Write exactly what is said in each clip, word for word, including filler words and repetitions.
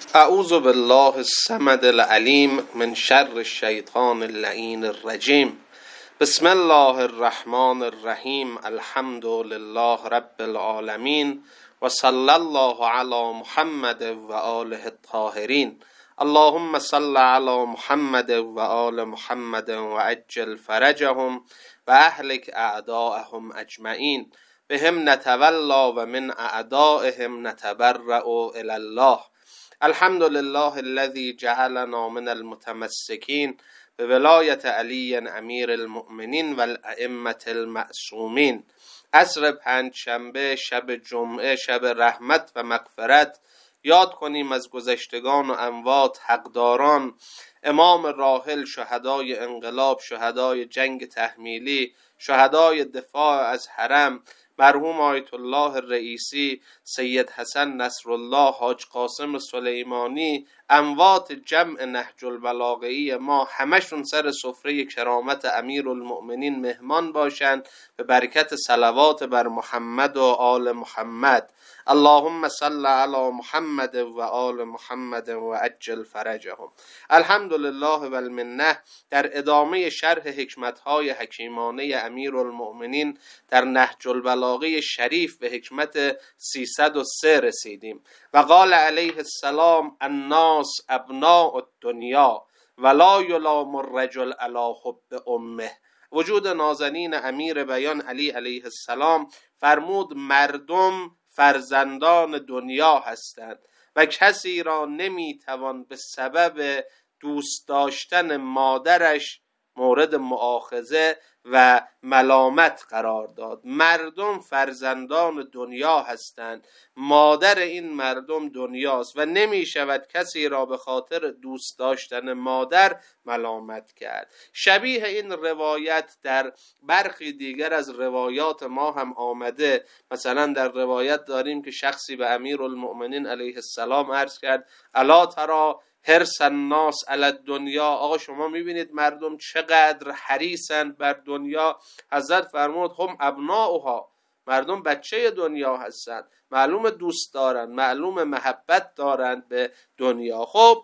اعوذ بالله الصمد العلیم من شر الشیطان اللعین الرجیم. بسم الله الرحمن الرحیم. الحمد لله رب العالمین و صلی الله علی محمد و آله الطاهرین. اللهم صل علی محمد و آل محمد و عجل فرجهم و اهلک اعداءهم اجمعین. بهم نتولا و من اعدائهم نتبرأ الی الله. الحمد لله الذي جعلنا من المتمسكين بولایت علی امیر المؤمنین و الائمة المعصومین. عصر پنجشنبه، شب جمعه، شب رحمت و مغفرت، یاد کنیم از گذشتگان و اموات، حقداران، امام راحل، شهدای انقلاب، شهدای جنگ تحمیلی، شهدای دفاع از حرم، مرحوم آیت الله رئیسی، سید حسن نصرالله، حاج قاسم سلیمانی، اموات جمع نهج البلاغه ما، همشون سر سفره کرامت امیرالمؤمنین مهمان باشند به برکت صلوات بر محمد و آل محمد. اللهم صل علی محمد و آل محمد و عجل فرجهم. الحمدلله و المنه. در ادامه شرح حکمت‌های حکیمانه امیرالمؤمنین در نهج البلاغه شریف به حکمت سیصد و سه رسیدیم. و قال علیه السلام: الناس ابناء الدنیا ولا یلام الرجل علی حب امه. وجود نازنین امیر بیان علی علیه السلام فرمود مردم فرزندان دنیا هستند و کسی را نمیتوان به سبب دوست داشتن مادرش مورد مؤاخذه و ملامت قرار داد. مردم فرزندان دنیا هستند، مادر این مردم دنیاست و نمی شود کسی را به خاطر دوست داشتن مادر ملامت کرد. شبیه این روایت در برخی دیگر از روایات ما هم آمده. مثلا در روایت داریم که شخصی به امیرالمؤمنین علیه السلام عرض کرد: الا تری حرص الناس علی الدنیا. آقا شما میبینید مردم چقدر حریصند بر دنیا؟ حضرت فرمود: هم ابناؤها. مردم بچه دنیا هستند، معلوم دوست دارند، معلوم محبت دارند به دنیا. خب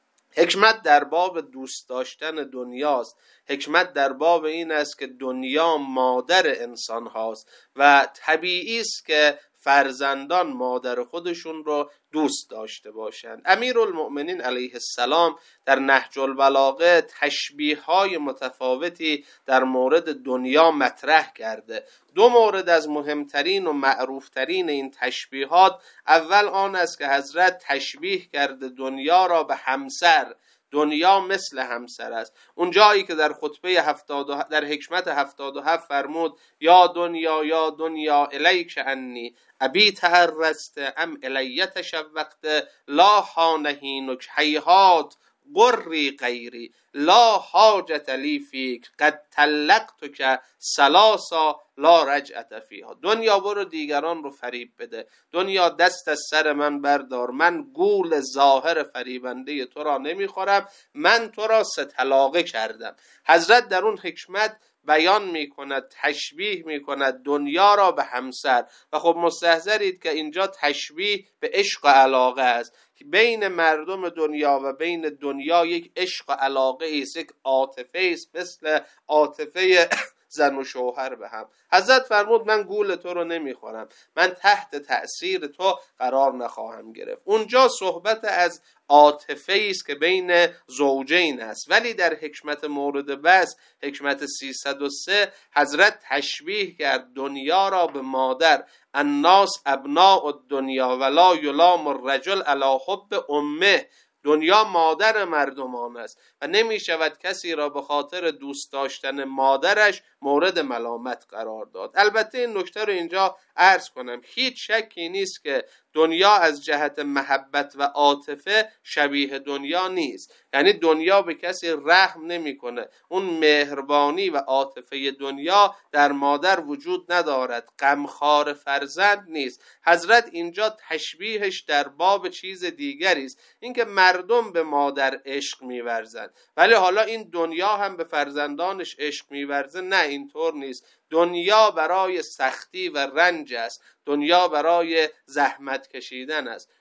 حکمت در باب دوست داشتن دنیاست. حکمت در باب این است که دنیا مادر انسان هاست و طبیعی است که فرزندان مادر خودشون رو دوست داشته باشند. امیرالمؤمنین علیه السلام در نهج البلاغه تشبیه های متفاوتی در مورد دنیا مطرح کرده. دو مورد از مهمترین و معروفترین این تشبیهات، اول آن است که حضرت تشبیه کرده دنیا را به همسر. دنیا مثل همسر است. اون جایی که در خطبه هفتاد در حکمت هفتاد و هفت فرمود: یا دنیا یا دنیا الیک انی ابی تحرست ام الی تشوقت لا حانهینک هیهات قری غیری لا حاجت لی فیک قد طلقتک ثلاثا لا رجعت فیها. دنیا برو دیگران رو فریب بده، دنیا دست از سر من بردار، من گول ظاهر فریبنده تو را نمیخورم، من تو را سه طلاقه کردم. حضرت در اون حکمت بیان میکند، تشبیه میکند دنیا را به همسر. و خب مستحضرید که اینجا تشبیه به عشق و علاقه است. بین مردم دنیا و بین دنیا یک عشق و علاقه است، یک عاطفه است، مثل عاطفه زن و شوهر به هم. حضرت فرمود من گول تو رو نمیخورم، من تحت تأثیر تو قرار نخواهم گرفت. اونجا صحبت از عاطفه است که بین زوجین است. ولی در حکمت مورد بس، حکمت سیصد و سه، حضرت تشبیه کرد دنیا را به مادر. الناس ابناء الدنیا ولا یلام الرجل علی حب امه. دنیا مادر مردمان است و نمی شود کسی را به خاطر دوست داشتن مادرش مورد ملامت قرار داد. البته این نکته رو اینجا عرض کنم، هیچ شکی نیست که دنیا از جهت محبت و عاطفه شبیه دنیا نیست. یعنی دنیا به کسی رحم نمیکنه. اون مهربانی و عاطفه دنیا در مادر وجود ندارد. غمخوار فرزند نیست. حضرت اینجا تشبیهش در باب چیز دیگری است، اینکه مردم به مادر عشق می‌ورزند، ولی حالا این دنیا هم به فرزندانش عشق می‌ورزه؟ نه، اینطور نیست. دنیا برای سختی و رنج است، دنیا برای زحمت کشیدن است.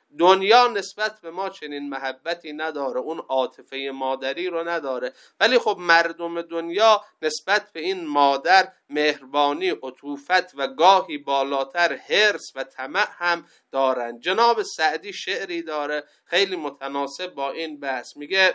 دنیا نسبت به ما چنین محبتی نداره، اون عاطفه مادری رو نداره، ولی خب مردم دنیا نسبت به این مادر مهربانی، عطوفت و گاهی بالاتر حرص و طمع هم دارن. جناب سعدی شعری داره خیلی متناسب با این بحث، میگه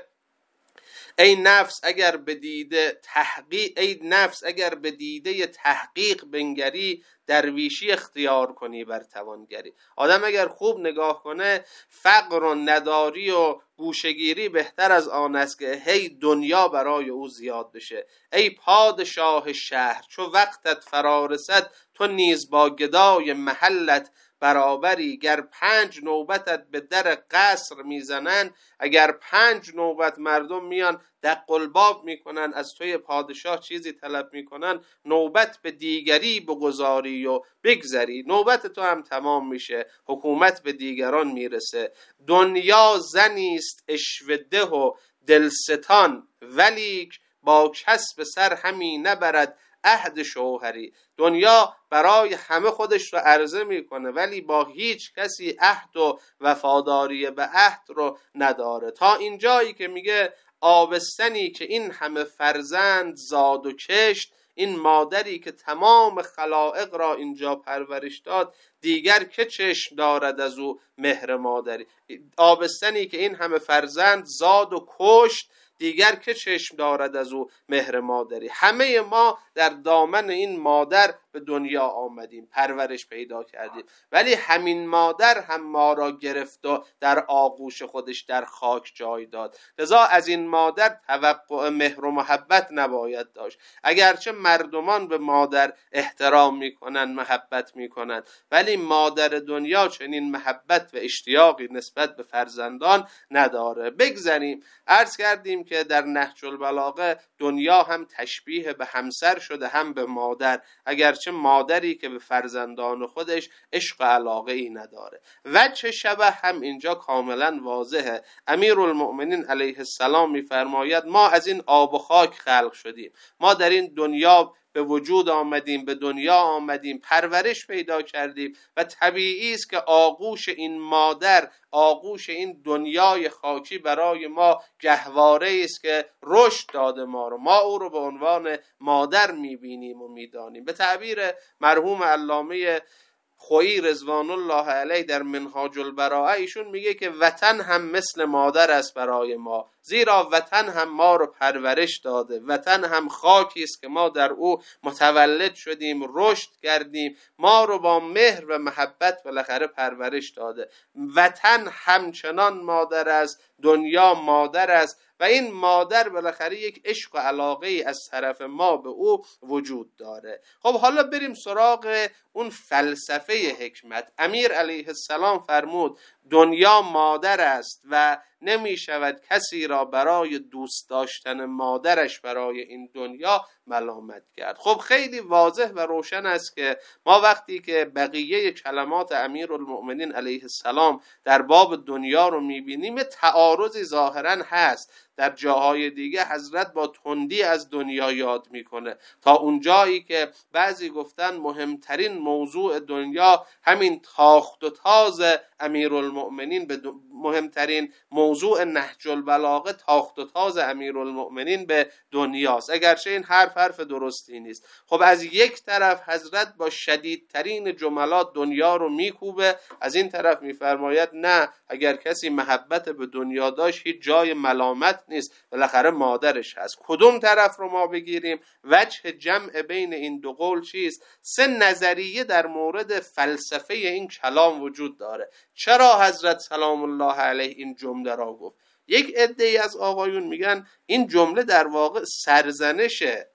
ای نفس اگر به دیده تحقیق ای نفس اگر به دیده تحقیق بنگری، درویشی اختیار کنی بر توانگری. آدم اگر خوب نگاه کنه، فقر و نداری و گوشگیری بهتر از آن است که هی دنیا برای او زیاد بشه. ای پادشاه شهر چو وقتت فرا رسد، تو نیز با گدای محلت برابری. گر پنج نوبتت به در قصر میزنن، اگر پنج نوبت مردم میان دق الباب میکنن از توی پادشاه چیزی طلب میکنن، نوبت به دیگری بگذاری و بگذری، نوبت تو هم تمام میشه، حکومت به دیگران میرسه. دنیا زنیست عشوه و دلستان، ولیک با کسب سر همی نبرد عهد شوهری. دنیا برای همه خودش رو عرضه میکنه ولی با هیچ کسی عهد و وفاداری به عهد رو نداره. تا اینجایی که میگه آبستنی که این همه فرزند زاد و کشت، این مادری که تمام خلائق را اینجا پرورش داد، دیگر که چشم دارد از او مهر مادری. آبستنی که این همه فرزند زاد و کشت، دیگر که چشم دارد از او مهر مادری. همه ما در دامن این مادر به دنیا آمدیم، پرورش پیدا کردیم، ولی همین مادر هم ما را گرفت و در آغوش خودش در خاک جای داد. لذا از این مادر توقع مهر و محبت نباید داشت. اگرچه مردمان به مادر احترام میکنن، محبت میکنن، ولی مادر دنیا چنین محبت و اشتیاقی نسبت به فرزندان نداره. بگذاریم عرض کردیم که در نهج البلاغه دنیا هم تشبیه به همسر شده هم به مادر، اگرچه مادری که به فرزندان خودش عشق و علاقه ای نداره. وجه شبه هم اینجا کاملا واضحه. امیرالمؤمنین علیه السلام میفرماید ما از این آب و خاک خلق شدیم، ما در این دنیا به وجود آمدیم، به دنیا آمدیم، پرورش پیدا کردیم و طبیعی است که آغوش این مادر، آغوش این دنیای خاکی برای ما گهواره است که رشد داده ما رو. ما او رو به عنوان مادر میبینیم و میدانیم. به تعبیر مرحوم علامه خویی رضوان الله علیه در منهاج البراءه ایشون میگه که وطن هم مثل مادر است برای ما، زیرا وطن هم ما رو پرورش داده، وطن هم خاکی است که ما در او متولد شدیم، رشد کردیم، ما رو با مهر و محبت بالاخره پرورش داده. وطن همچنان مادر است، دنیا مادر است و این مادر بالاخره یک عشق و علاقه ای از طرف ما به او وجود داره. خب حالا بریم سراغ اون فلسفه حکمت. امیر علیه السلام فرمود دنیا مادر است و نمی شود کسی را برای دوست داشتن مادرش برای این دنیا ملامت کرد. خب خیلی واضح و روشن است که ما وقتی که بقیه کلمات امیرالمؤمنین علیه السلام در باب دنیا رو میبینیم، تعارضی ظاهرا هست. در جاهای دیگه حضرت با تندی از دنیا یاد میکنه، تا اون جایی که بعضی گفتن مهمترین موضوع دنیا همین تاخت و تاز امیرالمؤمنین به مهمترین موضوع نهج البلاغه تاخت و تاز امیرالمؤمنین به دنیاست، اگرچه این حرف حرف درستی نیست. خب از یک طرف حضرت با شدیدترین جملات دنیا رو میکوبه، از این طرف میفرماید نه، اگر کسی محبت به دنیا داشت هیچ جای ملامت نیست، بالاخره مادرش هست. کدوم طرف رو ما بگیریم؟ وجه جمع بین این دو قول چیست؟ سه نظریه در مورد فلسفه این کلام وجود داره. چرا حضرت سلام الله علیه این جمله را گفت؟ یک عده‌ای از آقایون میگن این جمله در واقع سرزنشه.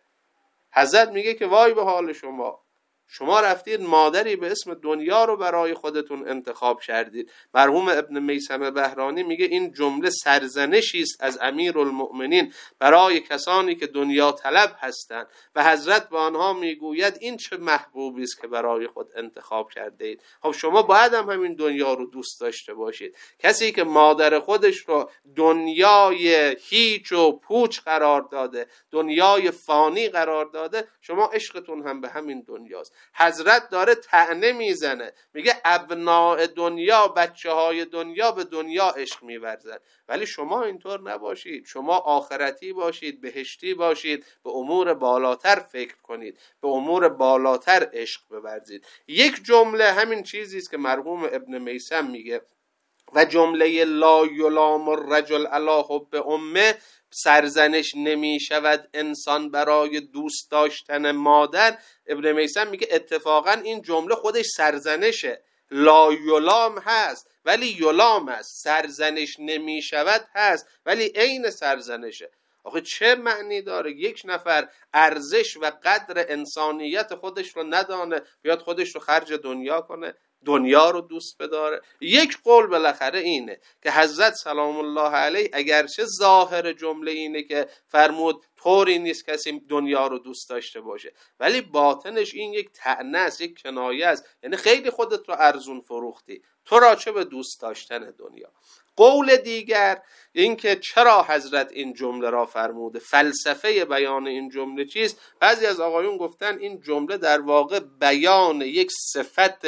حضرت میگه که وای به حال شما، شما رفتید مادری به اسم دنیا رو برای خودتون انتخاب کردید. مرحوم ابن میثم بهرانی میگه این جمله سرزنشی است از امیرالمؤمنین برای کسانی که دنیا طلب هستند و حضرت به آنها میگوید این چه محبوبی است که برای خود انتخاب کرده اید. خب شما باید هم همین دنیا رو دوست داشته باشید. کسی که مادر خودش رو دنیای هیچ و پوچ قرار داده، دنیای فانی قرار داده، شما عشقتون هم به همین دنیاست. حضرت داره طعنه میزنه، میگه ابناء دنیا، بچه های دنیا به دنیا عشق میورزن، ولی شما اینطور نباشید، شما آخرتی باشید، بهشتی باشید، به امور بالاتر فکر کنید، به امور بالاتر عشق بورزید. یک جمله همین چیزی است که مرحوم ابن میثم میگه و جمله لا یلام الرجل علی حب امه، سرزنش نمی شود انسان برای دوست داشتن مادر. ابن میثم میگه اتفاقا این جمله خودش سرزنشه. لا یلام هست ولی یلام هست، سرزنش نمی شود هست ولی عین سرزنشه. آخه چه معنی داره یک نفر ارزش و قدر انسانیت خودش رو ندانه، بیاد خودش رو خرج دنیا کنه، دنیا رو دوست بداره؟ یک قول بالاخره اینه که حضرت سلام الله علیه اگرچه ظاهر جمله اینه که فرمود طوری نیست کسی دنیا رو دوست داشته باشه، ولی باطنش این یک طعنه است، یک کنایه است. یعنی خیلی خودت رو ارزون فروختی، تو را چه به دوست داشتن دنیا. قول دیگر این که چرا حضرت این جمله را فرموده، فلسفه بیان این جمله چیست؟ بعضی از آقایون گفتن این جمله در واقع بیان یک صفت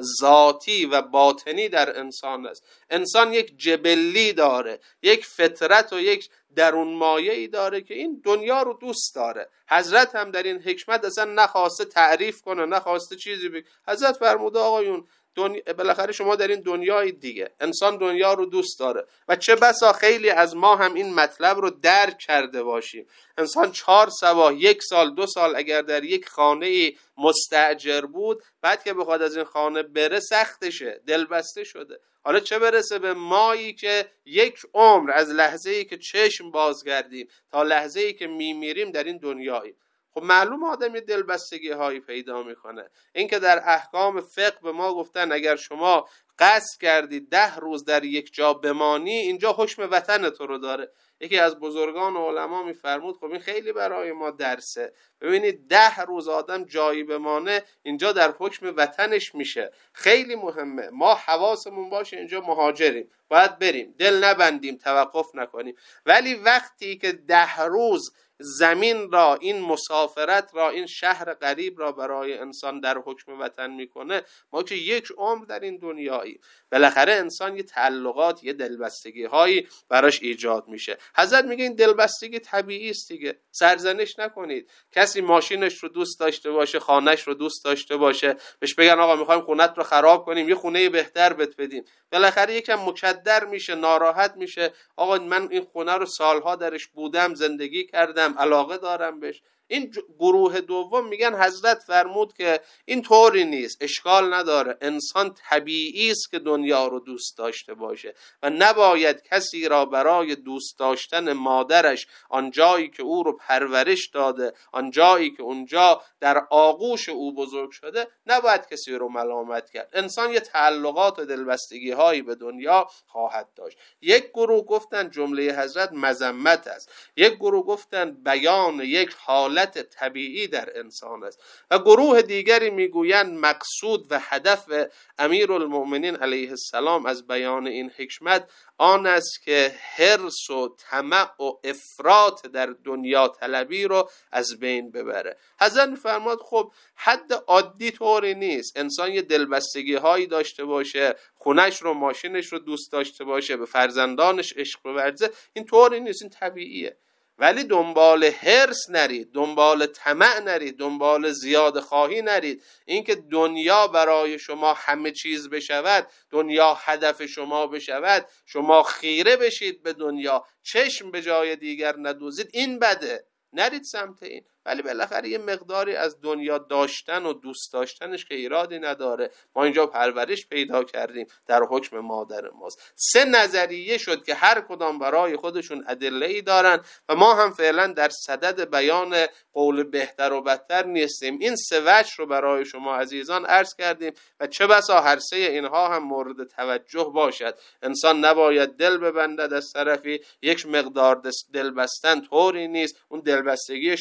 ذاتی و باطنی در انسان است. انسان یک جبلی داره، یک فطرت و یک درون مایه‌ای داره که این دنیا رو دوست داره. حضرت هم در این حکمت اصلا نخواسته تعریف کنه، نخواسته چیزی بگه. حضرت فرموده آقایون دنیا بالاخره شما در این دنیای دیگه، انسان دنیا رو دوست داره و چه بسا خیلی از ما هم این مطلب رو درک کرده باشیم. انسان چهار سباه، یک سال، دو سال اگر در یک خانه مستاجر بود، بعد که بخواد از این خانه بره سختشه، دلبسته شده. حالا چه برسه به مایی که یک عمر از لحظه‌ای که چشم بازگردیم تا لحظه‌ای که میمیریم در این دنیاییم. خب معلوم آدم یه دلبستگی هایی پیدا میکنه. این که در احکام فقه به ما گفتن اگر شما قصد کردی ده روز در یک جا بمانی، اینجا حکم وطن تو رو داره. یکی از بزرگان و علما میفرمود خب این خیلی برای ما درسه. ببینید ده روز آدم جایی بمانه اینجا در حکم وطنش میشه. خیلی مهمه ما حواسمون باشه اینجا مهاجریم، باید بریم، دل نبندیم، توقف نکنیم. ولی وقتی که ده روز زمین را، این مسافرت را، این شهر غریب را برای انسان در حکم وطن میکنه، ما که یک عمر در این دنیایی، بالاخره انسان یه تعلقات، یه دلبستگی هایی براش ایجاد میشه. حضرت میگه این دلبستگی طبیعی است دیگه، سرزنش نکنید. کسی ماشینش رو دوست داشته باشه، خانهش رو دوست داشته باشه، بهش بگن آقا میخوایم خونت رو خراب کنیم، یه خونه بهتر بهت بدیم، بالاخره یکم مکدر میشه، ناراحت میشه. آقا من این خونه رو سالها درش بودم، زندگی کردم، علاقه دارم بهش. این گروه دوم میگن حضرت فرمود که این طوری نیست، اشکال نداره، انسان طبیعی است که دنیا رو دوست داشته باشه و نباید کسی را برای دوست داشتن مادرش، آن جایی که او رو پرورش داده، آن جایی که اونجا در آغوش او بزرگ شده، نباید کسی رو ملامت کرد. انسان یه تعلقات و دلبستگی هایی به دنیا خواهد داشت. یک گروه گفتن جمله حضرت مذمت است، یک گروه گفتن بیان یک حالت طبیعی در انسان است و گروه دیگری میگویند مقصود و هدف امیرالمؤمنین علیه السلام از بیان این حکمت آن است که حرص و طمع و افراط در دنیا طلبی رو از بین ببره. حضرت میفرماد خب حد عادی طوری نیست، انسان یه دلبستگی هایی داشته باشه، خونش رو، ماشینش رو دوست داشته باشه، به فرزندانش عشق بورزه، این طوری نیست، این طبیعیه. ولی دنبال حرص نرید، دنبال طمع نرید، دنبال زیاد خواهی نرید. اینکه دنیا برای شما همه چیز بشود، دنیا هدف شما بشود، شما خیره بشید به دنیا، چشم به جای دیگر ندوزید، این بده، نرید سمت این. ولی بالاخره یه مقداری از دنیا داشتن و دوست داشتنش که ایرادی نداره. ما اینجا پرورش پیدا کردیم، در حکم مادر ماست. سه نظریه شد که هر کدام برای خودشون ادله‌ای دارن و ما هم فعلا در صدد بیان قول بهتر و بدتر نیستیم. این سه وجه رو برای شما عزیزان عرض کردیم و چه بسا هر سه اینها هم مورد توجه باشد. انسان نباید دل ببندد از طرفی، یک مقدار دل بستن طوری نیست، اون دلبستگی شدید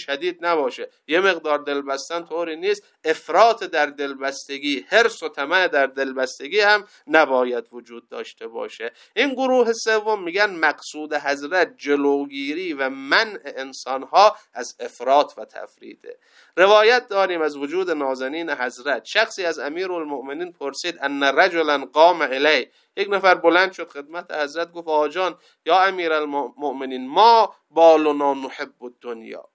نباشه. یه مقدار دلبستن طوری نیست، افراط در دلبستگی، حرص و طمع در دلبستگی هم نباید وجود داشته باشه. این گروه سوم میگن مقصود حضرت جلوگیری و منع انسانها از افراط و تفریطه. روایت داریم از وجود نازنین حضرت، شخصی از امیرالمؤمنین پرسید ان رجلا قام الی، یک نفر بلند شد خدمت حضرت گفت آقا جان یا امیرالمؤمنین ما بالنا نحب الدنیا،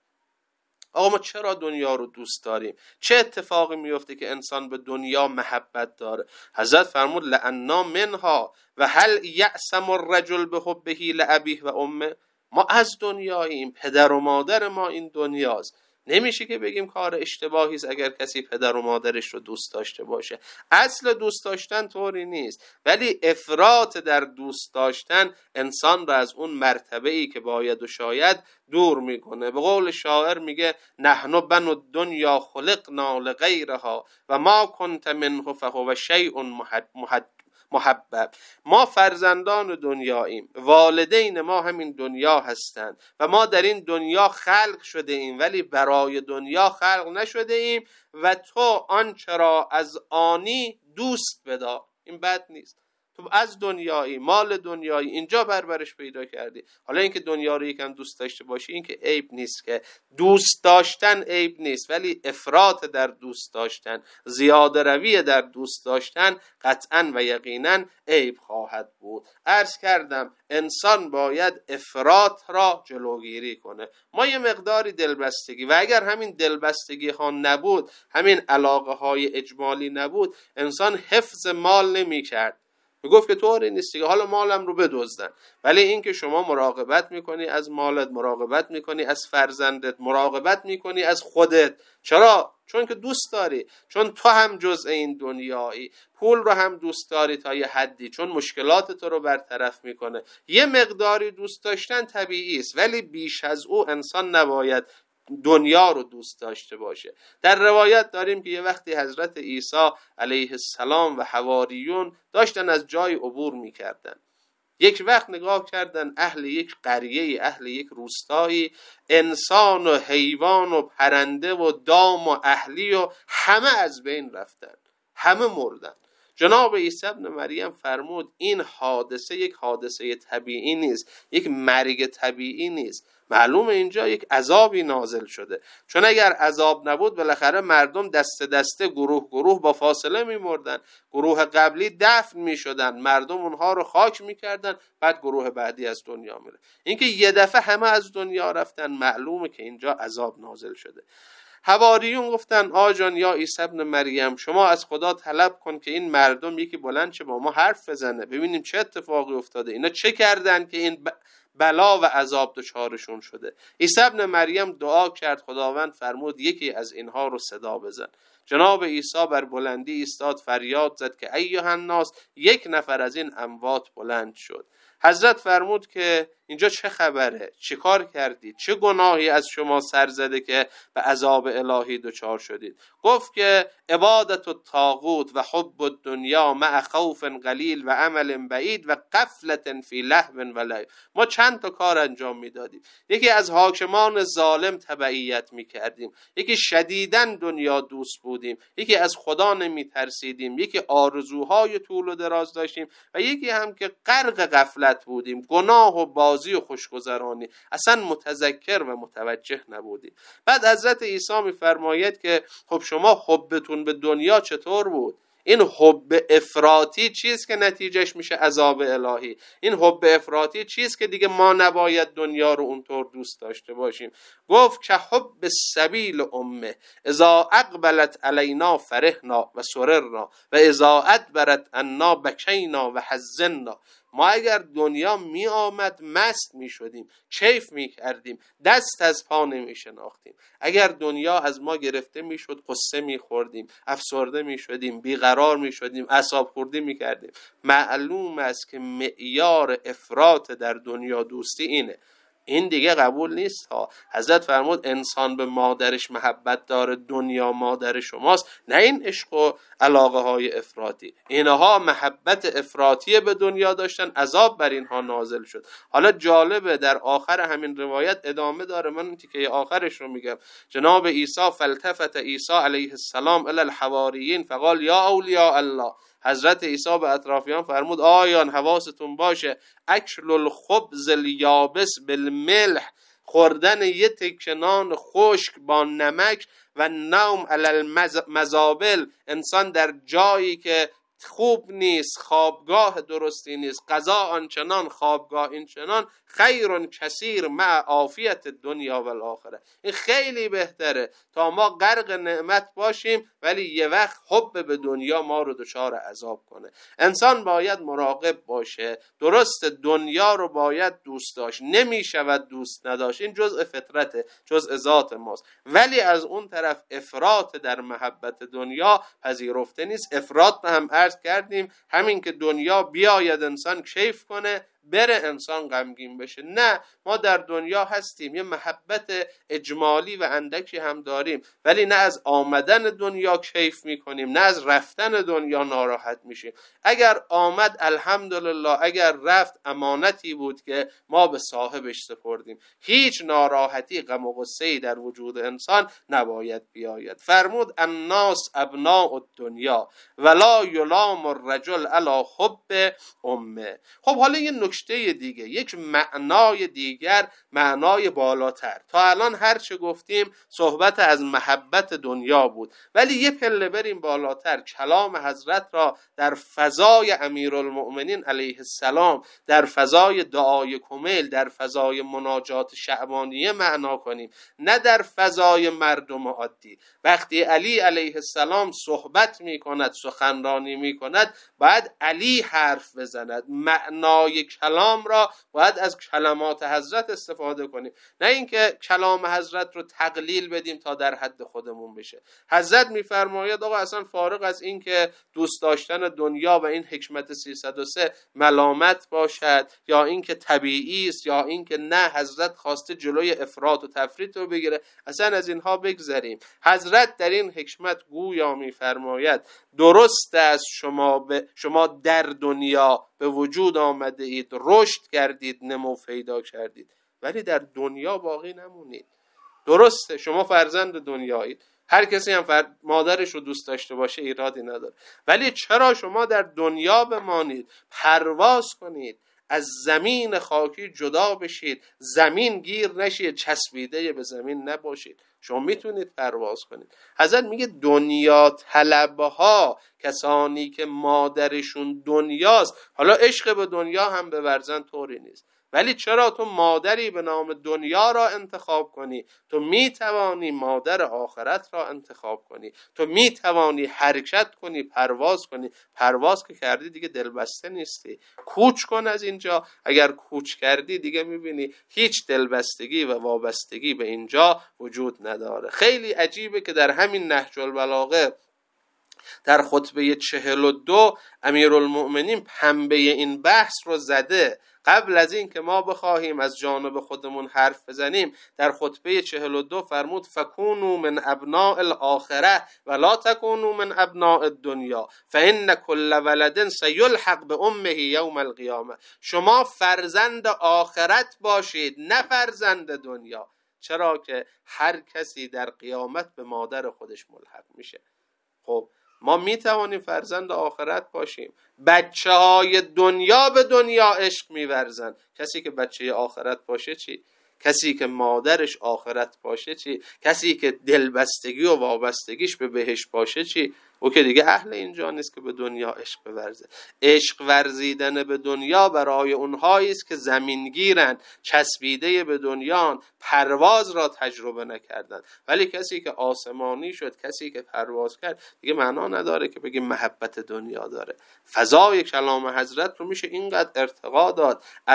آقا ما چرا دنیا رو دوست داریم؟ چه اتفاقی میفته که انسان به دنیا محبت داره؟ حضرت فرمود لأنا منها و هل یعصم الرجل بحبه لأبیه و امه، ما از دنیاییم، پدر و مادر ما این دنیاست. نمیشه که بگیم کار اشتباهی است اگر کسی پدر و مادرش رو دوست داشته باشه. اصل دوست داشتن طوری نیست، ولی افراط در دوست داشتن انسان را از اون مرتبه‌ای که باید و شاید دور میکنه. به قول شاعر میگه نحن بنو الدنیا خلقنا لغیرها و ما کنت منه فهو شیء محد محبب، ما فرزندان دنیاییم، والدین ما همین دنیا هستند و ما در این دنیا خلق شده ایم ولی برای دنیا خلق نشده ایم و تو آنچه را از آنی دوست بدار. این بد نیست، تو از دنیایی، مال دنیایی، اینجا پرورش پیدا کردی. حالا اینکه دنیا رو یکم دوست داشته باشی این که عیب نیست، که دوست داشتن عیب نیست، ولی افراط در دوست داشتن، زیاده روی در دوست داشتن قطعا و یقینا عیب خواهد بود. عرض کردم انسان باید افراط را جلوگیری کنه. ما یه مقداری دلبستگی، و اگر همین دلبستگی ها نبود، همین علاقه های اجمالی نبود، انسان حفظ مال نمی کرد. میگفت که طوری نیستی که حالا مالم رو بدزدن، ولی این که شما مراقبت میکنی از مالت، مراقبت میکنی از فرزندت، مراقبت میکنی از خودت. چرا؟ چون که دوست داری، چون تو هم جزء این دنیایی، پول رو هم دوست داری تا یه حدی، چون مشکلات تو رو برطرف میکنه. یه مقداری دوست داشتن طبیعی است، ولی بیش از او انسان نباید دنیا رو دوست داشته باشه. در روایت داریم که یه وقتی حضرت عیسی علیه السلام و حواریون داشتن از جای عبور میکردن، یک وقت نگاه کردن اهل یک قریه، اهل یک روستایی، انسان و حیوان و پرنده و دام و اهلی و همه از بین رفتن، همه مردن. جناب عیسی ابن مریم فرمود این حادثه یک حادثه طبیعی نیست، یک مرگ طبیعی نیست، معلومه اینجا یک عذابی نازل شده. چون اگر عذاب نبود بالاخره مردم دسته دسته، گروه گروه با فاصله میمردن، گروه قبلی دفن میشدن، مردم اونها رو خاک میکردن، بعد گروه بعدی از دنیا میره. اینکه یه دفعه همه از دنیا رفتن، معلومه که اینجا عذاب نازل شده. حواریون گفتن آجان یا عیسی ابن مریم شما از خدا طلب کن که این مردم یکی بلند شه با ما حرف بزنه، ببینیم چه اتفاقی افتاده، اینا چه کردن که این بلا و عذاب دچارشون شده. عیسی ابن مریم دعا کرد، خداوند فرمود یکی از اینها رو صدا بزن. جناب عیسی بر بلندی ایستاد، فریاد زد که ایها الناس، یک نفر از این اموات بلند شد. حضرت فرمود که اینجا چه خبره؟ چی کار کردید؟ چه گناهی از شما سر زده که به عذاب الهی دچار شدید؟ گفت که عبادت الطاغوت و حب الدنیا مع خوف قلیل و عمل بعید و غفلة فی لهو و لعب. ما چند تا کار انجام میدادیم. یکی از حاکمان ظالم تبعیت میکردیم، یکی شدیداً دنیا دوست بودیم، یکی از خدا نمیترسیدیم، یکی آرزوهای طول و دراز داشتیم و یکی هم که غرق غفلت بودیم، گناه و بازی و خوشگذرانی، اصلا متذکر و متوجه نبودیم. بعد حضرت عیسی میفرماید که خب شما حبتون به دنیا چطور بود؟ این حب افراطی چیست که نتیجهش میشه عذاب الهی؟ این حب افراطی چیست که دیگه ما نباید دنیا رو اونطور دوست داشته باشیم؟ گفت که حب سبیل امه اذا اقبلت علینا فرحنا و سررنا و اذا ادبرت عنا بکینا و حزننا. ما اگر دنیا می آمد مست می شدیم، کیف می کردیم، دست از پا نمی شناختیم. اگر دنیا از ما گرفته می شد قصه می خوردیم، افسرده می شدیم، بیقرار می شدیم، اعصاب خوردی می کردیم. معلوم است که معیار افراط در دنیا دوستی اینه. این دیگه قبول نیست ها. حضرت فرمود انسان به مادرش محبت داره، دنیا مادر شماست، نه این عشق و علاقه های افراطی. اینها محبت افراطی به دنیا داشتن، عذاب بر اینها نازل شد. حالا جالبه در آخر همین روایت ادامه داره، من این تیکه آخرش رو میگم. جناب عیسی فالتفت عیسی علیه السلام الی الحواریین فقال یا اولیاء الله، حضرت عیسی به اطرافیان فرمود آیان حواستون باشه، اکل الخبز الیابس بالملح، خوردن یه تکه نان خشک با نمک، و نوم علی المزابل، انسان در جایی که خوب نیست، خوابگاه درستی نیست، غذا آنچنان خوابگاه اینچنان، خیر کثیر مع عافیت دنیا و الاخره، این خیلی بهتره تا ما غرق نعمت باشیم ولی یه وقت حب به دنیا ما رو دچار عذاب کنه. انسان باید مراقب باشه، درست دنیا رو باید دوست داشت، نمیشود دوست نداشت، این جزء فطرته، جزء ذات ماست، ولی از اون طرف افراط در محبت دنیا پذیرفته نیست. افراط هم عرض کردیم همین که دنیا بیاید انسان کیف کنه، بره انسان غمگین بشه. نه، ما در دنیا هستیم، یه محبت اجمالی و اندکی هم داریم، ولی نه از آمدن دنیا کیف میکنیم، نه از رفتن دنیا ناراحت میشیم. اگر آمد الحمدلله، اگر رفت امانتی بود که ما به صاحبش سپردیم. هیچ ناراحتی، غم و غصه‌ای در وجود انسان نباید بیاید. فرمود الناس ابناء الدنیا ولا یلام الرجل علی حب امه. خب حالا یه نکته دیگه، یک معنای دیگر، معنای بالاتر. تا الان هر چه گفتیم صحبت از محبت دنیا بود، ولی یه پله بریم بالاتر. کلام حضرت را در فضای امیرالمؤمنین علیه السلام، در فضای دعای کمیل، در فضای مناجات شعبانیه معنا کنیم، نه در فضای مردم عادی. وقتی علی علیه السلام صحبت می کند، سخنرانی می کند، باید علی حرف بزند. معنای کلام را باید از کلمات حضرت استفاده کنیم، نه اینکه کلام حضرت رو تقلیل بدیم تا در حد خودمون بشه. حضرت میفرماید آقا اصلا فارغ از این که دوست داشتن دنیا و این حکمت سیصد و سه ملامت باشد، یا اینکه طبیعی است، یا اینکه نه حضرت خواسته جلوی افراط و تفریط رو بگیره، اصلا از اینها بگذریم. حضرت در این حکمت گویا میفرماید درست است شما به شما در دنیا به وجود آمده اید، رشد کردید، نمو پیدا کردید، ولی در دنیا باقی نمونید. درسته شما فرزند دنیایید، هر کسی هم فرد مادرش رو دوست داشته باشه ایرادی نداره، ولی چرا شما در دنیا بمانید؟ پرواز کنید، از زمین خاکی جدا بشید، زمین گیر نشید، چسبیده به زمین نباشید. شما میتونید پرواز کنید. حضرت میگه دنیا طلبها، کسانی که مادرشون دنیاست. حالا عشق به دنیا هم بورزن طوری نیست، ولی چرا تو مادری به نام دنیا را انتخاب کنی؟ تو میتوانی مادر آخرت را انتخاب کنی، تو میتوانی حرکت کنی، پرواز کنی. پرواز که کردی دیگه دلبسته نیستی، کوچ کن از اینجا. اگر کوچ کردی دیگه میبینی هیچ دلبستگی و وابستگی به اینجا وجود نداره. خیلی عجیبه که در همین نهج البلاغه در خطبه چهل و دو امیرالمؤمنین پنبه این بحث رو زده. قبل از این که ما بخواهیم از جانب خودمون حرف بزنیم، در خطبه چهل و دو فرمود فکونوا من ابناء الاخره ولا تکونوا من ابناء الدنیا فان کل ولد سیلحق به امه یوم القیامه. شما فرزند آخرت باشید، نه فرزند دنیا. چرا که هر کسی در قیامت به مادر خودش ملحق میشه. خب ما می توانیم فرزند آخرت باشیم. بچه های دنیا به دنیا عشق می ورزن. کسی که بچه آخرت باشه چی؟ کسی که مادرش آخرت باشه چی؟ کسی که دلبستگی و وابستگیش به بهشت باشه چی؟ او که دیگه اهل اینجا نیست که به دنیا عشق بورزه. عشق ورزیدن به دنیا برای اونهایی است که زمینگیرن، چسبیده به دنیان، پرواز را تجربه نکردن. ولی کسی که آسمانی شد، کسی که پرواز کرد، دیگه معنا نداره که بگیم محبت دنیا داره. فضای کلام حضرت رو میشه اینقدر ارتقا داد، از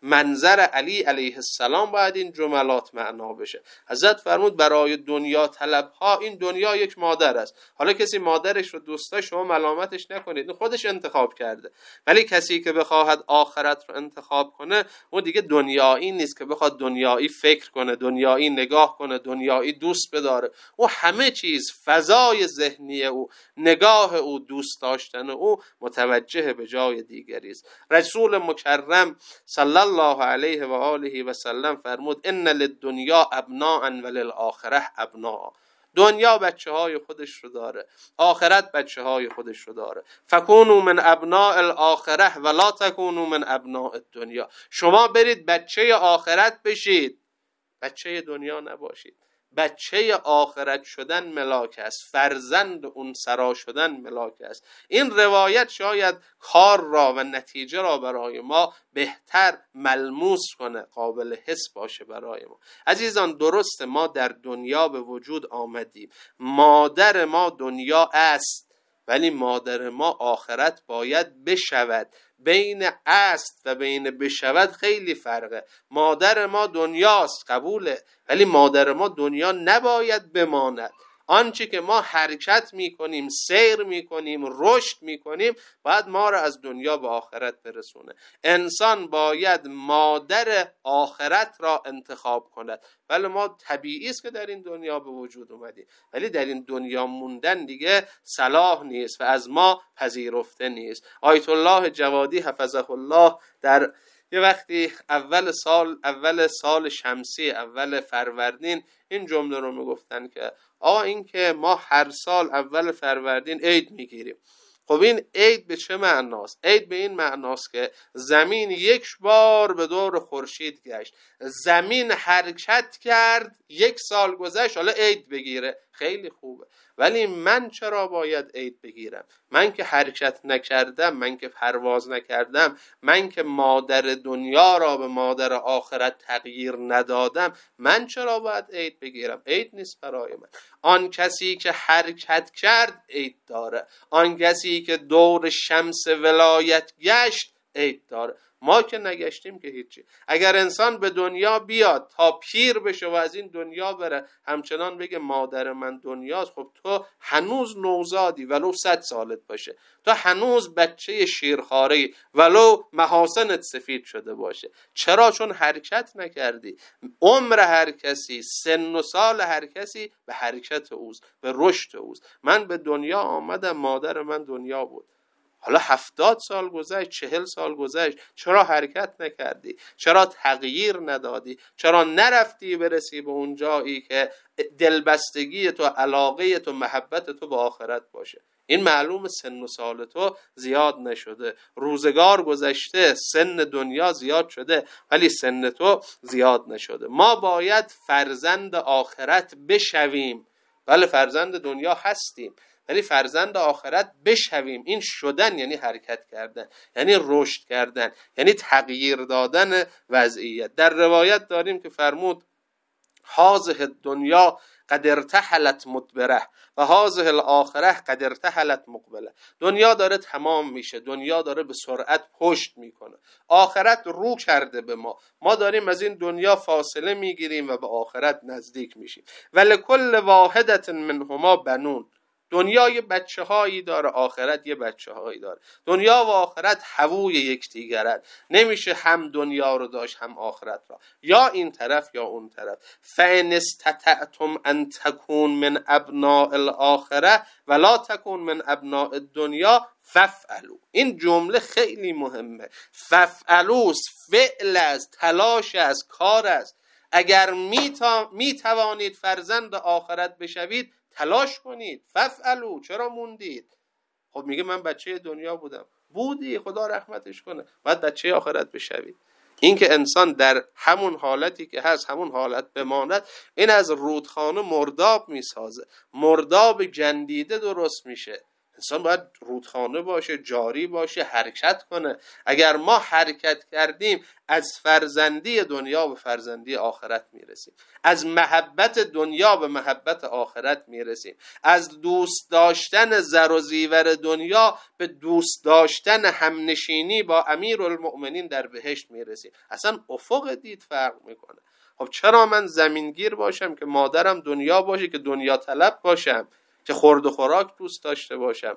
منظر علی علیه السلام باید این جملات معنا بشه. حضرت فرمود برای دنیا طلب ها، این دنیا یک مادر است. حالا کسی مادرش رو دوست داشت شما ملامتش نکنید، این خودش انتخاب کرده. ولی کسی که بخواهد آخرت رو انتخاب کنه، اون دیگه دنیایی نیست که بخواد دنیایی فکر کنه، دنیایی نگاه کنه، دنیایی دوست بداره. او همه چیز، فضای ذهنی او، نگاه او، دوست داشتن او متوجه به جای دیگری است. رسول مکرم صلی الله علیه و آله و سلم فرمود ان للدنیا ابناء وللآخره ابناء. دنیا بچه های خودش رو داره، آخرت بچه های خودش رو داره. فکونوا من ابناء الاخره ولا تکونوا من ابناء الدنیا. شما برید بچه آخرت بشید، بچه دنیا نباشید. بچه آخرت شدن ملاک است، فرزند اون سرا شدن ملاک است. این روایت شاید کار را و نتیجه را برای ما بهتر ملموس کنه، قابل حس باشه برای ما. عزیزان درسته ما در دنیا به وجود آمدیم، مادر ما دنیا است، ولی مادر ما آخرت باید بشود. بین است و بین بشود خیلی فرقه. مادر ما دنیاست، قبوله، ولی مادر ما دنیا نباید بماند. آنچه که ما حرکت میکنیم، سیر میکنیم، رشد میکنیم، باید ما را از دنیا به آخرت برسونه. انسان باید مادر آخرت را انتخاب کند. ولی ما طبیعی است که در این دنیا به وجود اومدیم، ولی در این دنیا موندن دیگه صلاح نیست و از ما پذیرفته نیست. آیت الله جوادی حفظه الله در یه وقتی اول سال اول سال شمسی، اول فروردین، این جمله رو میگفتن که آقا این که ما هر سال اول فروردین عید میگیریم، خب این عید به چه معناست؟ عید به این معناست که زمین یک بار به دور خورشید گشت، زمین حرکت کرد، یک سال گذشت، حالا عید بگیره. خیلی خوبه، ولی من چرا باید عید بگیرم؟ من که حرکت نکردم، من که پرواز نکردم، من که مادر دنیا را به مادر آخرت تغییر ندادم، من چرا باید عید بگیرم؟ عید نیست برای من. آن کسی که حرکت کرد عید داره، آن کسی که دور شمس ولایت گشت عید داره. ما که نگشتیم که هیچی. اگر انسان به دنیا بیاد تا پیر بشه و از این دنیا بره همچنان بگه مادر من دنیاست، خب تو هنوز نوزادی ولو صد سالت باشه، تو هنوز بچه شیرخواری ولو محاسنت سفید شده باشه. چرا؟ چون حرکت نکردی. عمر هر کسی، سن و سال هر کسی به حرکت اوست، به رشد اوست. من به دنیا آمدم، مادر من دنیا بود، حالا هفتاد سال گذشت، چهل سال گذشت، چرا حرکت نکردی؟ چرا تغییر ندادی؟ چرا نرفتی برسی به اون جایی که دلبستگی تو، علاقه تو، محبت تو به آخرت باشه؟ این معلوم سن و سال تو زیاد نشده، روزگار گذشته، سن دنیا زیاد شده ولی سن تو زیاد نشده. ما باید فرزند آخرت بشویم، بله فرزند دنیا هستیم ولی فرزند آخرت بشویم. این شدن یعنی حرکت کردن، یعنی رشد کردن، یعنی تغییر دادن وضعیت. در روایت داریم که فرمود هذه الدنیا قد ارتحلت مدبره و هذه الاخره قد ارتحلت مقبله. دنیا داره تمام میشه، دنیا داره به سرعت پشت میکنه، آخرت رو کرده به ما، ما داریم از این دنیا فاصله میگیریم و به آخرت نزدیک میشیم. ولکل واحدة منهما بنون. دنیا یه بچه هایی داره، آخرت یه بچه هایی داره. دنیا و آخرت هووی یکدیگرن، نمیشه هم دنیا رو داشت هم آخرت را، یا این طرف یا اون طرف. فَإِنِ اسْتَطَعْتُمْ أَن تَكُونُوا مِنْ أَبْنَاءِ الْآخِرَةِ وَلَا تَكُونُوا مِنْ أَبْنَاءِ الدُّنْيَا فَافْعَلُوا. این جمله خیلی مهمه. فَافْعَلُوا فعل است، تلاش است، کار است. اگر می توانید فرزند آخرت بشوید تلاش کنید. فافعلوا. چرا موندید؟ خب میگه من بچه دنیا بودم. بودی، خدا رحمتش کنه، باید بچه آخرت بشوید. این که انسان در همون حالتی که هست همون حالت بماند، این از رودخانه مرداب میسازه، مرداب جندیده درست میشه. انسان باید رودخانه باشه، جاری باشه، حرکت کنه. اگر ما حرکت کردیم از فرزندی دنیا به فرزندی آخرت میرسیم، از محبت دنیا به محبت آخرت میرسیم، از دوست داشتن زر و زیور دنیا به دوست داشتن همنشینی با امیرالمؤمنین در بهشت میرسیم. اصلا افق دید فرق میکنه. خب چرا من زمینگیر باشم که مادرم دنیا باشه، که دنیا طلب باشم، که خورد و خوراک دوست داشته باشم؟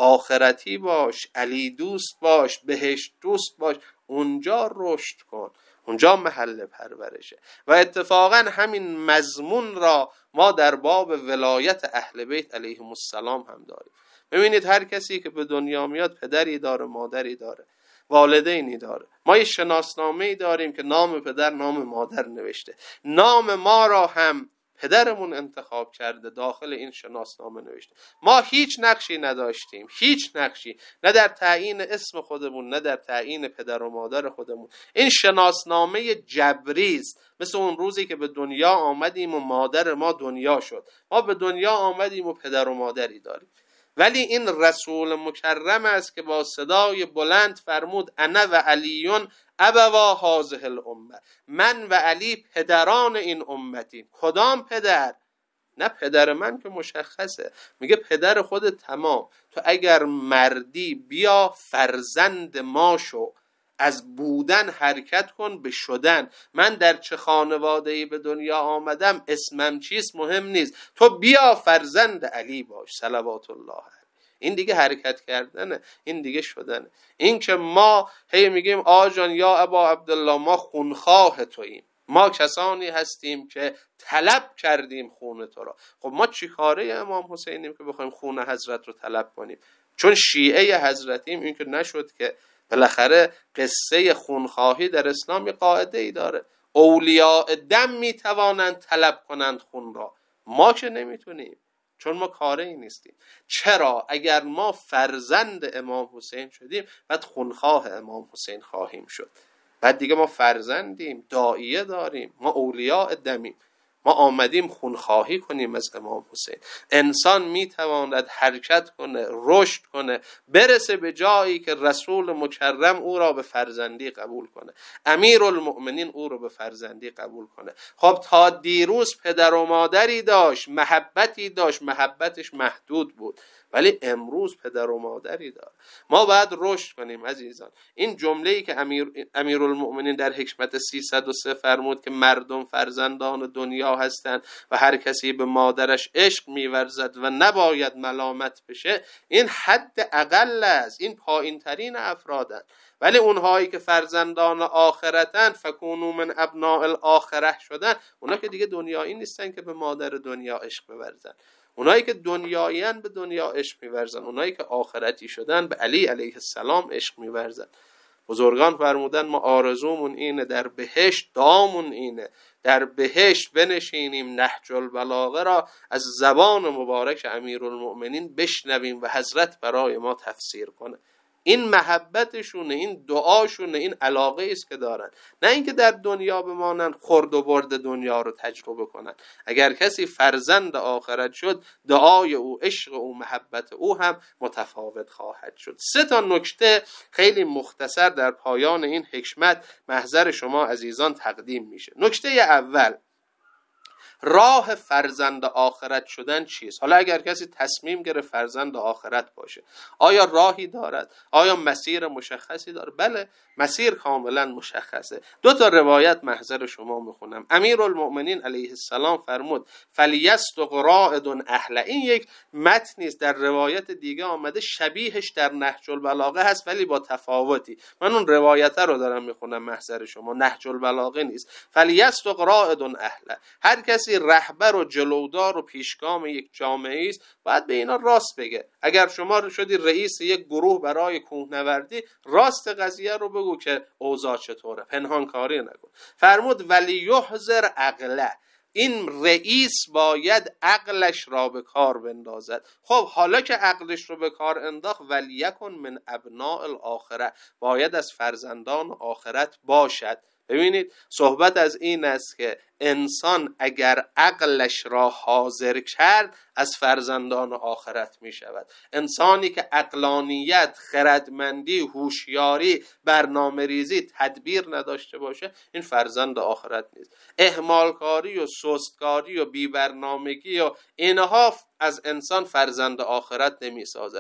آخرتی باش، علی دوست باش، بهشت دوست باش، اونجا رشد کن، اونجا محل پرورشه. و اتفاقا همین مضمون را ما در باب ولایت اهل بیت علیهم السلام هم داریم. ببینید هر کسی که به دنیا میاد پدری داره، مادری داره، والدینی داره. ما یه شناسنامه‌ای داریم که نام پدر نام مادر نوشته. نام ما را هم پدرمون انتخاب کرده، داخل این شناسنامه نوشته. ما هیچ نقشی نداشتیم، هیچ نقشی، نه در تعیین اسم خودمون، نه در تعیین پدر و مادر خودمون. این شناسنامه جبری است، مثل اون روزی که به دنیا آمدیم و مادر ما دنیا شد. ما به دنیا آمدیم و پدر و مادری داریم. ولی این رسول مکرم است که با صدای بلند فرمود انا و علیون ابوا هذه الامه، من و علی پدران این امتیم. کدام پدر؟ نه پدر من که مشخصه، میگه پدر خود تمام. تو اگر مردی بیا فرزند ما شو، از بودن حرکت کن به شدن. من در چه خانواده‌ای به دنیا آمدم، اسمم چیست مهم نیست، تو بیا فرزند علی باش صلوات الله علیه. این دیگه حرکت کردنه، این دیگه شدنه. این که ما هی میگیم آجان یا ابا عبدالله ما خونخواه توییم، ما کسانی هستیم که طلب کردیم خون تو را. خب ما چی کاره امام حسینیم که بخوایم خون حضرت رو طلب کنیم؟ چون شیعه حضرتیم این که نشد که بالاخره قصه خونخواهی در اسلام قاعده ای داره. اولیاء دم میتوانند طلب کنند خون را، ما که نمیتونیم، چون ما کاره ای نیستیم. چرا؟ اگر ما فرزند امام حسین شدیم بعد خونخواه امام حسین خواهیم شد. بعد دیگه ما فرزندیم، داعیه داریم، ما اولیاء دمیم، ما آمدیم خونخواهی کنیم از امام حسین. انسان میتواند حرکت کنه، رشد کنه، برسه به جایی که رسول مکرم او را به فرزندی قبول کنه، امیرالمؤمنین او را به فرزندی قبول کنه. خب تا دیروز پدر و مادری داشت، محبتی داشت، محبتش محدود بود، ولی امروز پدر و مادری داره. ما باید رشد کنیم عزیزان. این جمله‌ای که امیر امیرالمؤمنین در حکمت سیصد و سه فرمود که مردم فرزندان دنیا هستند و هر کسی به مادرش عشق می‌ورزد و نباید ملامت بشه، این حد اقل است، این پایین ترین افرادن. ولی اونهایی که فرزندان آخرتن، فکونوا من ابناء الاخره شدن، اونا که دیگه دنیایی نیستن که به مادر دنیا عشق بورزن. اونایی که دنیاییان به دنیا عشق می‌ورزن، اونایی که آخرتی شدن به علی علیه السلام عشق می‌ورزن. بزرگان فرمودن ما آرزومون اینه در بهشت، دامون اینه در بهشت بنشینیم، نهج البلاغه را از زبان مبارک امیرالمؤمنین بشنویم و حضرت برای ما تفسیر کنه. این محبتشونه، این دعاشونه، این علاقه است که دارن، نه اینکه در دنیا بمانن خورد و برد دنیا رو تجربه کنن. اگر کسی فرزند آخرت شد، دعای او، عشق او، محبت او هم متفاوت خواهد شد. سه تا نکته خیلی مختصر در پایان این حکمت محضر شما عزیزان تقدیم میشه. نکته اول، راه فرزند آخرت شدن چیست؟ حالا اگر کسی تصمیم گرفت فرزند آخرت باشه، آیا راهی دارد؟ آیا مسیر مشخصی داره؟ بله، مسیر کاملا مشخصه. دو تا روایت محضر شما میخونم. امیرالمؤمنین علیه السلام فرمود فلیصدق رائد اهله. این یک متنی است، در روایت دیگه آمده شبیهش در نهج البلاغه هست ولی با تفاوتی. من اون روایت رو دارم میخونم محضر شما، نهج البلاغه نیست. فلیصدق رائد اهله. هر کسی رهبر و جلودار و پیشگام یک جامعه است باید به اینا راست بگه. اگر شما شدی رئیس یک گروه برای کوهنوردی، راست قضیه رو بگو که اوضاع چطوره، پنهان کاری نکن. فرمود ولی یحذر عقله. این رئیس باید عقلش را به کار بندازد. خب حالا که عقلش رو به کار انداخت، ولیکن من ابناء الاخره، باید از فرزندان آخرت باشد. ببینید صحبت از این است که انسان اگر عقلش را حاضر کرد از فرزندان آخرت می شود. انسانی که عقلانیت، خردمندی، هوشیاری، برنامه ریزی، تدبیر نداشته باشه، این فرزند آخرت نیست. اهمالکاری و سستکاری و بی‌برنامگی و اینها از انسان فرزند آخرت نمی سازه.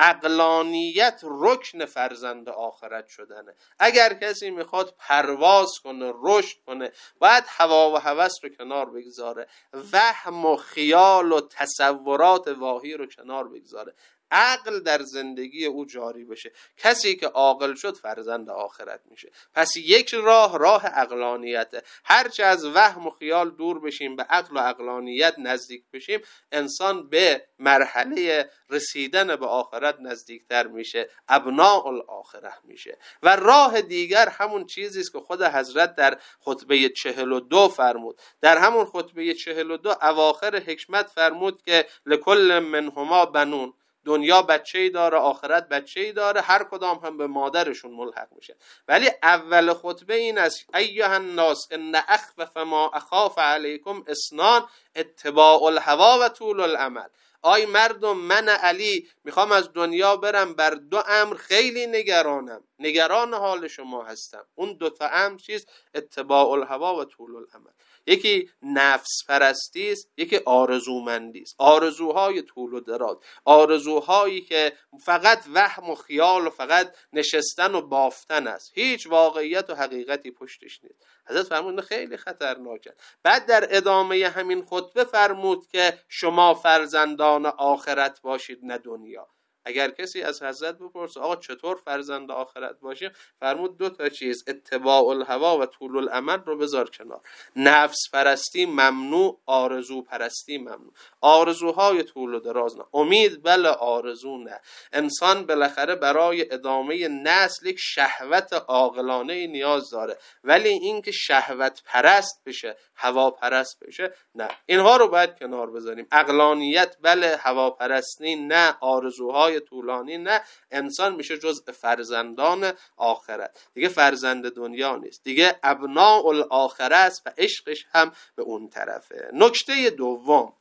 عقلانیت رکن فرزند آخرت شدنه. اگر کسی میخواد پرواز کنه، رشد کنه، باید هوا و هوس رو کنار بگذاره، وهم و خیال و تصورات واهی رو کنار بگذاره، عقل در زندگی او جاری بشه. کسی که عاقل شد فرزند آخرت میشه. پس یک راه راه عقلانیته. هرچه از وهم و خیال دور بشیم، به عقل و عقلانیت نزدیک بشیم، انسان به مرحله رسیدن به آخرت نزدیکتر میشه، ابناء الاخره میشه. و راه دیگر همون چیزی است که خود حضرت در خطبه چهل و دو فرمود. در همون خطبه چهل و دو اواخر حکمت فرمود که لکل منهما بنون، دنیا بچه‌ای داره، آخرت بچه‌ای داره، هر کدام هم به مادرشون ملحق میشه. ولی اول خطبه این است: ایها الناس ان اخفف ما اخاف علیکم اثنان، اتباع الهوا و طول الامل. آی مردم، من علی میخوام از دنیا برم، بر دو امر خیلی نگرانم، نگران حال شما هستم. اون دو تا امر چیست؟ اتباع الهوا و طول الامل. یکی نفس پرستی است، یکی آرزومندی است. آرزوهای طول و دراز، آرزوهایی که فقط وهم و خیال و فقط نشستن و بافتن است، هیچ واقعیت و حقیقتی پشتش نیست. حضرت فرمود خیلی خطرناکه. بعد در ادامه همین خطبه فرمود که شما فرزندان آخرت باشید نه دنیا. اگر کسی از حضرت بپرسه آقا چطور فرزند آخرت باشیم، فرمود دو تا چیز: اتباع الهوا و طول الامل رو بذار کنار. نفس پرستی ممنوع، آرزو پرستی ممنوع. آرزوهای طول و دراز نه، امید بله، آرزو نه. انسان بالاخره برای ادامه نسل یک شهوت عاقلانه نیاز داره، ولی اینکه شهوت پرست بشه، هوا پرست بشه، نه. اینها رو باید کنار بذاریم. عقلانیت بله، هوا پرستی نه، آرزوهای طولانی نه. انسان میشه جزء فرزندان آخرت، دیگه فرزند دنیا نیست، دیگه ابناء الاخره است و عشقش هم به اون طرفه. نکته دوم،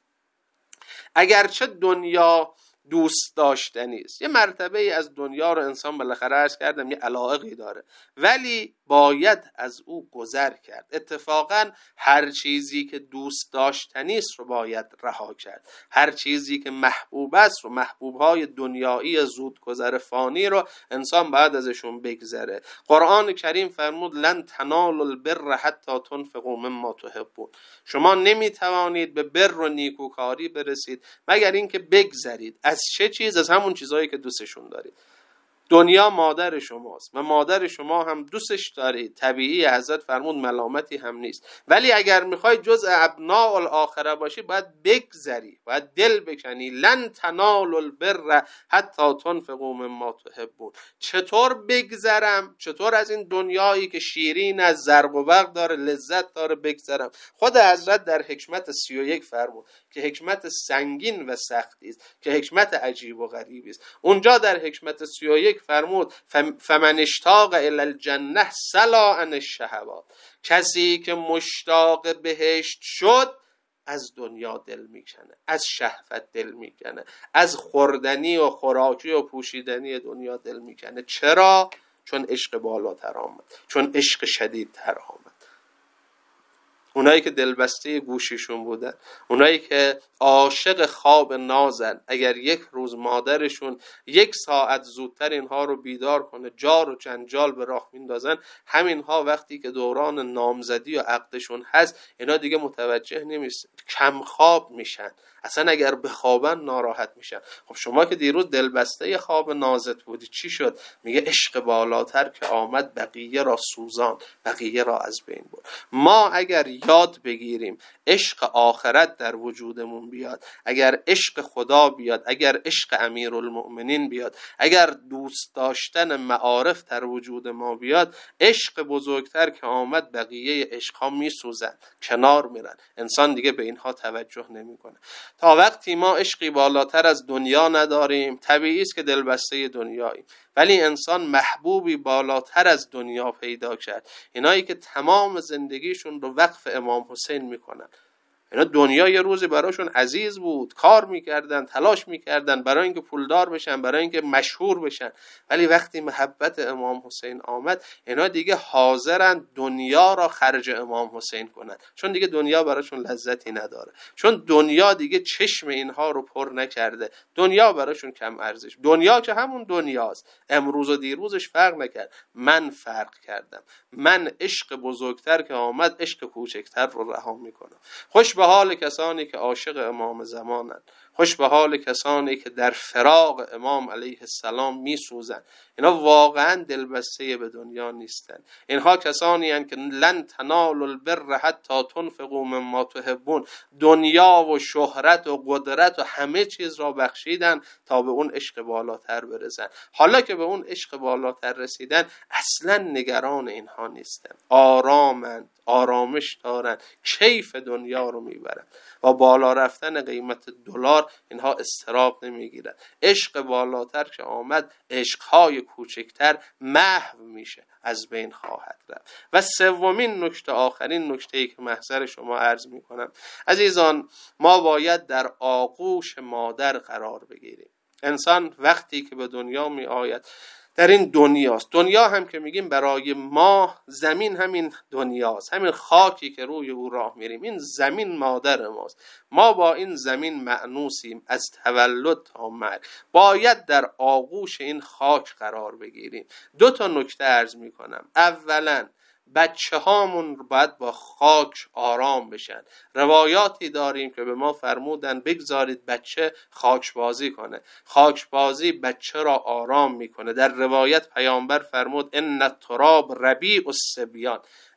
اگرچه دنیا دوست داشتنی است، یه مرتبه ای از دنیا رو انسان بالاخره عرض کردم یه علاقی داره، ولی باید از او گذر کرد. اتفاقا هر چیزی که دوست داشتنی است رو باید رها کرد. هر چیزی که محبوب است رو، محبوبهای دنیایی زودگذر فانی رو انسان باید ازشون بگذره. قرآن کریم فرمود لن تنالوا البر حتی تنفقوا مما تحبون. شما نمیتوانید به بر و نیکوکاری برسید مگر اینکه بگذرید. از چه چیز؟ از همون چیزهایی که دوستشون دارید. دنیا مادر شماست و مادر شما هم دوستش دارید، طبیعی. حضرت فرمود ملامتی هم نیست. ولی اگر میخوای جزء ابناء الاخره باشی باید بگذری، باید دل بکنی. لن تنالوا البر حتی تنفقوا مما تحبون. چطور بگذرم؟ چطور از این دنیایی که شیرین از زرق و برق داره، لذت داره، بگذرم؟ خود حضرت در حکمت سی و یک فرمود که حکمت سنگین و سختی است، که حکمت عجیب و غریبی است. اونجا در حکمت سی و یک فرمود فمن اشتاق الی الجنه سلا عن الشهوات. کسی که مشتاق بهشت شد از دنیا دل میکنه، از شهوت دل میکنه، از خوردنی و خوراکی و پوشیدنی دنیا دل میکنه. چرا؟ چون عشق بالاتر آمد، چون عشق شدیدتر آمد. اونایی که دلبسته گوشیشون بودن، اونایی که عاشق خواب نازن، اگر یک روز مادرشون یک ساعت زودتر اینها رو بیدار کنه، جار و جنجال به راه میندازن، همینها وقتی که دوران نامزدی و عقدشون هست، اینا دیگه متوجه نمیشن، کم خواب میشن، اصلا اگر بخوابن ناراحت میشن. خب شما که دیروز دلبسته خواب نازت بودی چی شد؟ میگه عشق بالاتر که آمد بقیه را سوزان، بقیه را از بین برد. ما اگر یاد بگیریم عشق آخرت در وجودمون بیاد، اگر عشق خدا بیاد، اگر عشق امیرالمؤمنین بیاد، اگر دوست داشتن معارف در وجود ما بیاد، عشق بزرگتر که آمد بقیه عشق ها میسوزن، کنار میرن، انسان دیگه به اینها توجه نمیکنه. تا وقتی ما عشقی بالاتر از دنیا نداریم، طبیعی است که دلبسته دنیاییم. ولی انسان محبوبی بالاتر از دنیا پیدا کرد، اینایی که تمام زندگیشون رو وقف امام حسین میکنن. اینا دنیا یه روزی براشون عزیز بود، کار میکردن، تلاش میکردن برای اینکه پولدار بشن، برای اینکه مشهور بشن، ولی وقتی محبت امام حسین آمد اینا دیگه حاضرن دنیا را خرج امام حسین کنن، چون دیگه دنیا براشون لذتی نداره، چون دنیا دیگه چشم اینها رو پر نکرده، دنیا براشون کم ارزش. دنیا که همون دنیاست، امروز و دیروزش فرق نکرد، من فرق کردم، من عشق بزرگتر که آمد عشق کوچکتر رو رها میکنم. خوش به حال کسانی که عاشق امام زمانند، خوش به حال کسانی که در فراق امام علیه السلام میسوزند. اینا واقعا دلبسته به دنیا نیستن. اینها کسانی هستند که لن تنالوا البر حتی تنفقوا مما تحبون، دنیا و شهرت و قدرت و همه چیز را بخشیدن تا به اون عشق بالاتر برسن. حالا که به اون عشق بالاتر رسیدن اصلا نگران اینها نیستن، آرامند، آرامش دارن، کیف دنیا رو میبرن. با بالا رفتن قیمت دلار اینها اضطراب نمیگیرن. عشق بالاتر که آمد عشقهای کوچکتر محو میشه، از بین خواهد رفت. و سومین نکته، آخرین نکته‌ای که محضر شما عرض میکنم، عزیزان، ما باید در آغوش مادر قرار بگیریم. انسان وقتی که به دنیا می آید در این دنیاست، دنیا هم که میگیم برای ما زمین همین دنیاست، همین خاکی که روی او راه میریم، این زمین مادر ماست. ما با این زمین مأنوسیم از تولد تا مرگ، باید در آغوش این خاک قرار بگیریم. دو تا نکته عرض میکنم. اولا بچه هامون باید با خاک آرام بشن. روایاتی داریم که به ما فرمودن بگذارید بچه خاک بازی کنه. خاک بازی بچه را آرام میکنه. در روایت پیامبر فرمود ان التراب ربیع الصبیان،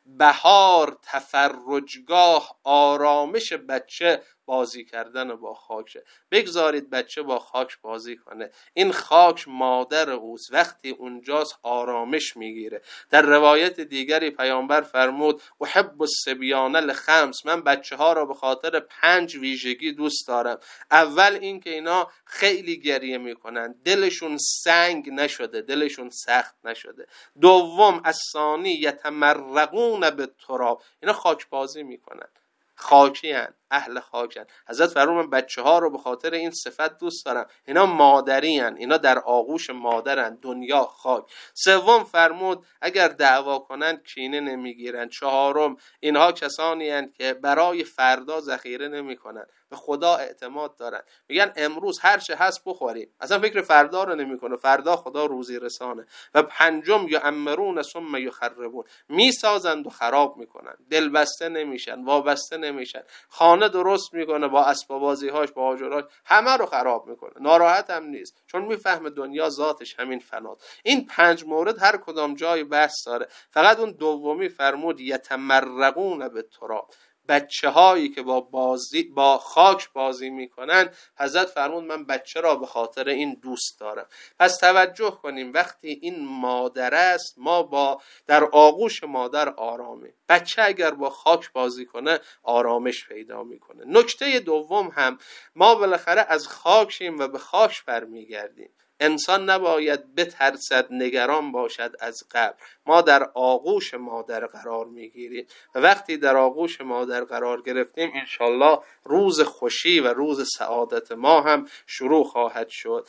بهار، تفرجگاه، آرامش بچه بازی کردن با خاک. بگذارید بچه با خاک بازی کنه. این خاک مادر اوست، وقتی اونجاست آرامش میگیره. در روایت دیگری پیامبر فرمود احب الصبیان لخمس، من بچه ها را به خاطر پنج ویژگی دوست دارم. اول این که اینا خیلی گریه میکنن، دلشون سنگ نشده، دلشون سخت نشده. دوم الثانی یتمرغون بالتراب، اینا خاک بازی میکنن، خاکی هن، اهل خاک هن. حضرت فرمود من بچه ها رو به خاطر این صفت دوست دارم، اینا مادری هن، اینا در آغوش مادرن، دنیا خاک. سوم فرمود اگر دعوا کنن کینه نمیگیرن. چهارم اینها کسانی هن که برای فردا ذخیره نمی کنن، به خدا اعتماد دارن، میگن امروز هر چه هست بخوریم، اصلا فکر فردا رو نمیکنه، فردا خدا روزی رسانه. و پنجم یعمرون ثم یخربون، میسازند و خراب میکنن، دلبسته نمیشن، وابسته نمیشن، خانه درست میکنه با اسباب بازی‌هاش، با آجرهاش، همه رو خراب میکنه، ناراحت هم نیست، چون میفهمه دنیا ذاتش همین فناست. این پنج مورد هر کدام جای بحث داره، فقط اون دومی فرمود یتمرغون بالتراب، بچه هایی که با بازی با خاک بازی میکنن، حضرت فرمود من بچه را به خاطر این دوست دارم. پس توجه کنیم، وقتی این مادر است ما با در آغوش مادر آرامیم. بچه اگر با خاک بازی کنه آرامش پیدا میکنه. نکته دوم هم، ما بالاخره از خاکیم و به خاک برمیگردیم. انسان نباید بترسد، نگران باشد از قبر. ما در آغوش مادر قرار میگیریم و وقتی در آغوش مادر قرار گرفتیم انشالله روز خوشی و روز سعادت ما هم شروع خواهد شد.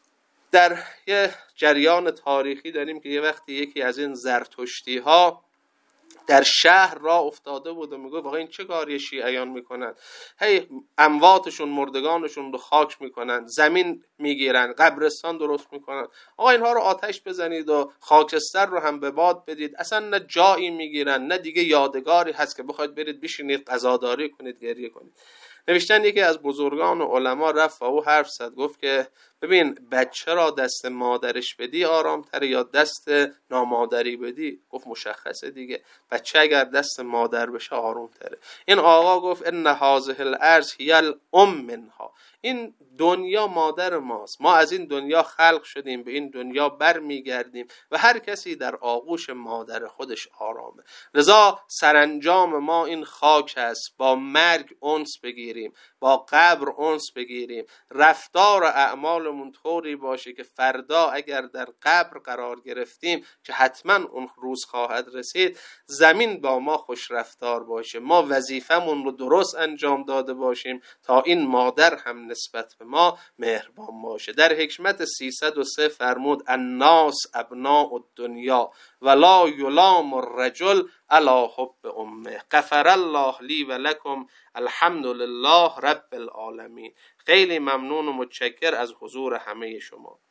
در یه جریان تاریخی داریم که یه وقتی یکی از این زرتشتی ها در شهر را افتاده بود و میگه واقعا این چه کاری شیعیان میکنن، هی امواتشون، مردگانشون رو خاک میکنن، زمین میگیرن، قبرستان درست میکنن، آقا اینها رو آتش بزنید و خاکستر رو هم به باد بدید، اصلا نه جایی میگیرن نه دیگه یادگاری هست که بخواید برید بشینید عزاداری کنید، گریه کنید. نوشتن یکی از بزرگان و علما رفت و او حرف زد، گفت که ببین بچه را دست مادرش بدی آرام تره یا دست نامادری بدی؟ گفت مشخصه دیگه، بچه اگر دست مادر بشه آرام تره. این آقا گفت ان هذه الارض هی الام منها، این دنیا مادر ماست، ما از این دنیا خلق شدیم، به این دنیا بر میگردیم و هر کسی در آغوش مادر خودش آرامه. لذا سرانجام ما این خاک است، با مرگ انس بگیریم، با قبر انس بگیریم، رفتار و اعمالمون طوری باشه که فردا اگر در قبر قرار گرفتیم که حتما اون روز خواهد رسید، زمین با ما خوش رفتار باشه، ما وظیفمون رو درست انجام داده باشیم تا این مادر هم نسبت به ما مهربان باشه. در حکمت سیصد و سه فرمود الناس ابناء الدنیا ولا یلام الرجل علی حب امه. غفر الله لی و لکم، الحمد لله رب العالمین. خیلی ممنون و متشکر از حضور همه شما.